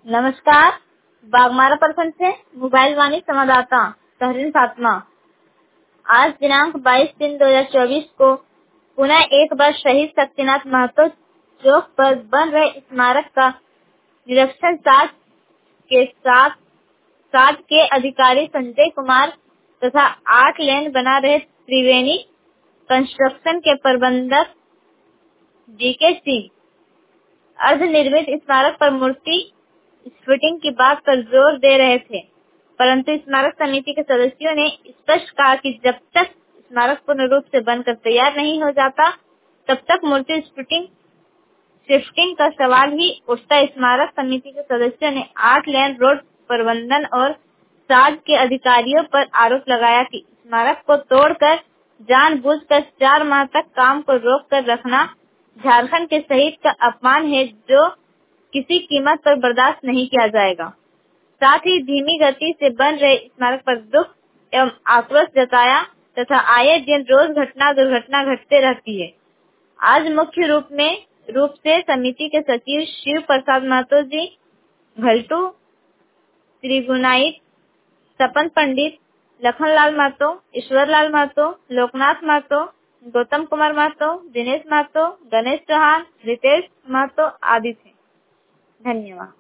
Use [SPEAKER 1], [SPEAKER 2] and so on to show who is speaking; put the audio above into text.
[SPEAKER 1] नमस्कार। बागमारा प्रखंड से मोबाइल वाणी संवाददाता तहरीन फातिमा। आज दिनांक 22/3/2024 को पुनः एक बार शहीद शक्तिनाथ महतो चौक पर बन रहे स्मारक का निरीक्षण साथ के अधिकारी संजय कुमार तथा 8 लेन बना रहे त्रिवेणी कंस्ट्रक्शन के प्रबंधक DK सिंह अर्धनिर्मित स्मारक पर मूर्ति स्फुटिंग की बात पर जोर दे रहे थे, परंतु स्मारक समिति के सदस्यों ने स्पष्ट कहा कि जब तक स्मारक पूर्ण रूप से बनकर तैयार नहीं हो जाता, तब तक मूर्ति शिफ्टिंग का सवाल ही उठता। स्मारक समिति के सदस्यों ने 8 लेन रोड प्रबंधन और साज के अधिकारियों पर आरोप लगाया कि स्मारक को तोड़कर जानबूझकर 4 माह तक काम को रोक कर रखना झारखंड के शहीद का अपमान है, जो किसी कीमत पर बर्दाश्त नहीं किया जाएगा। साथ ही धीमी गति से बन रहे स्मारक पर दुख एवं आक्रोश जताया तथा आए दिन रोज दुर्घटना घटते रहती है। आज मुख्य रूप से समिति के सचिव शिव प्रसाद महतो जी, घलटू त्रिगुणाईत, सपन पंडित, लखनलाल महतो, ईश्वरलाल महतो, लोकनाथ महतो, गौतम कुमार महतो, दिनेश महतो, गणेश चौहान, रितेश महतो आदि थे। धन्यवाद।